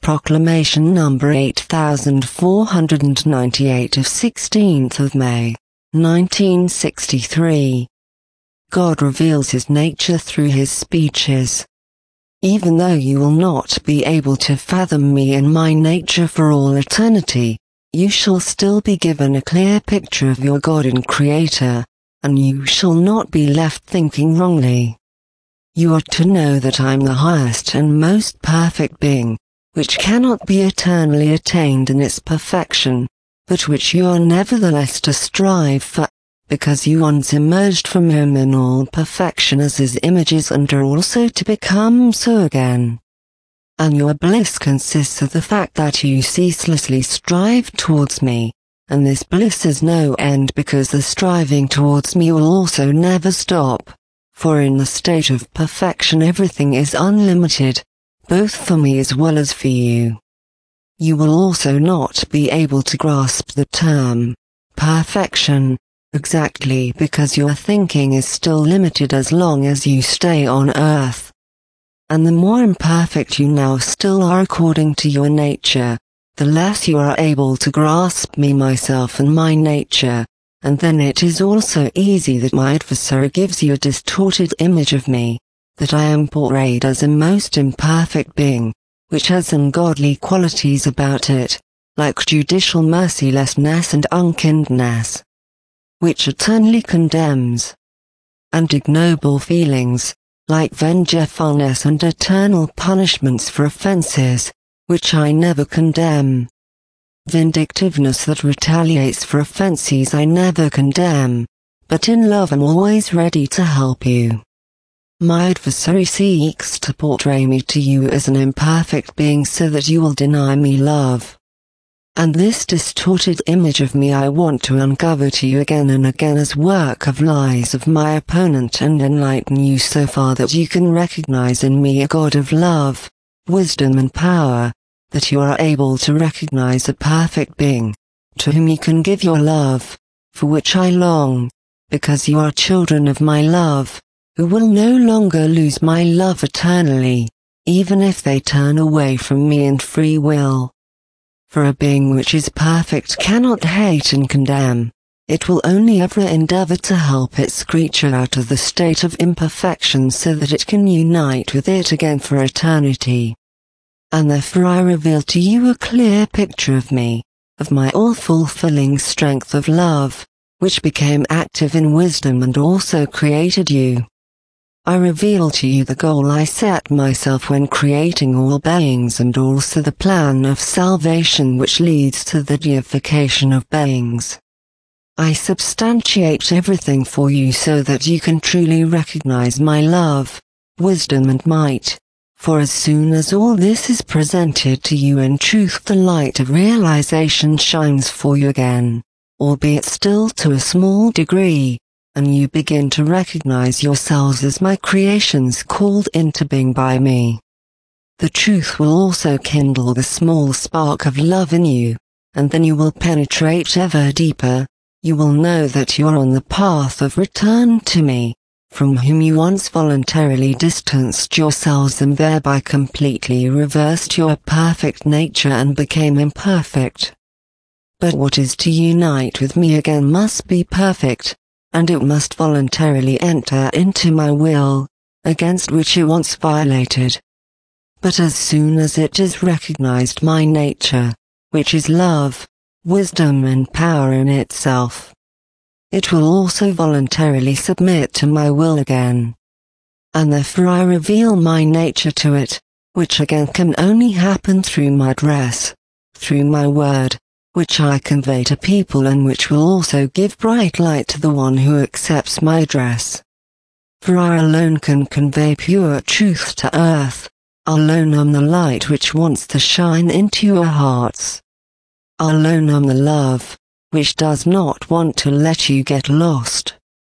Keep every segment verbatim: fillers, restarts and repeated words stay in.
Proclamation number eight thousand four hundred ninety-eight of sixteenth of May, nineteen sixty-three. God reveals his nature through his speeches. Even though you will not be able to fathom me and my nature for all eternity, you shall still be given a clear picture of your God and Creator, and you shall not be left thinking wrongly. You are to know that I am the highest and most perfect being, which cannot be eternally attained in its perfection, but which you are nevertheless to strive for, because you once emerged from him in all perfection as his images and are also to become so again. And your bliss consists of the fact that you ceaselessly strive towards me, and this bliss is no end because the striving towards me will also never stop, for in the state of perfection everything is unlimited, both for me as well as for you. You will also not be able to grasp the term perfection exactly because your thinking is still limited as long as you stay on earth. And the more imperfect you now still are according to your nature, the less you are able to grasp me myself and my nature, and then it is also easy that my adversary gives you a distorted image of me, that I am portrayed as a most imperfect being, which has ungodly qualities about it, like judicial mercilessness and unkindness, which eternally condemns, and ignoble feelings, like vengefulness and eternal punishments for offenses, which I never condemn. Vindictiveness that retaliates for offenses I never condemn, but in love am always ready to help you. My adversary seeks to portray me to you as an imperfect being so that you will deny me love. And this distorted image of me I want to uncover to you again and again as work of lies of my opponent and enlighten you so far that you can recognize in me a God of love, wisdom and power, that you are able to recognize a perfect being, to whom you can give your love, for which I long, because you are children of my love, who will no longer lose my love eternally, even if they turn away from me in free will. For a being which is perfect cannot hate and condemn, it will only ever endeavor to help its creature out of the state of imperfection so that it can unite with it again for eternity. And therefore I reveal to you a clear picture of me, of my all-fulfilling strength of love, which became active in wisdom and also created you. I reveal to you the goal I set myself when creating all beings and also the plan of salvation which leads to the deification of beings. I substantiate everything for you so that you can truly recognize my love, wisdom and might, for as soon as all this is presented to you in truth the light of realization shines for you again, albeit still to a small degree, and you begin to recognize yourselves as my creations called into being by me. The truth will also kindle the small spark of love in you, and then you will penetrate ever deeper. You will know that you are on the path of return to me, from whom you once voluntarily distanced yourselves and thereby completely reversed your perfect nature and became imperfect. But what is to unite with me again must be perfect, and it must voluntarily enter into my will, against which it once violated. But as soon as it has recognized my nature, which is love, wisdom and power in itself, it will also voluntarily submit to my will again. And therefore I reveal my nature to it, which again can only happen through my dress, through my word, which I convey to people and which will also give bright light to the one who accepts my address. For I alone can convey pure truth to earth, alone am the light which wants to shine into your hearts. Alone am the love, which does not want to let you get lost.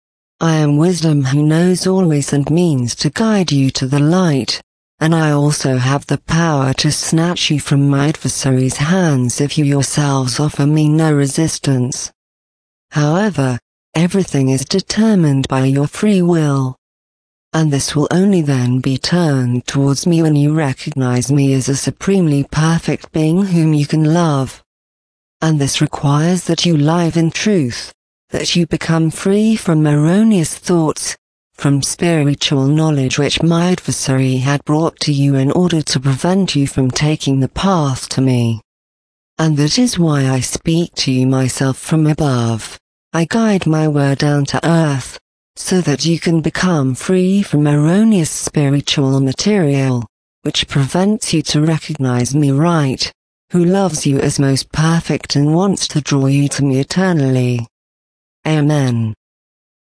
I am wisdom who knows always and means to guide you to the light, and I also have the power to snatch you from my adversary's hands if you yourselves offer me no resistance. However, everything is determined by your free will. And this will only then be turned towards me when you recognize me as a supremely perfect being whom you can love. And this requires that you live in truth, that you become free from erroneous thoughts, from spiritual knowledge which my adversary had brought to you in order to prevent you from taking the path to me. And that is why I speak to you myself from above. I guide my word down to earth, so that you can become free from erroneous spiritual material, which prevents you to recognize me right, who loves you as most perfect and wants to draw you to me eternally. Amen.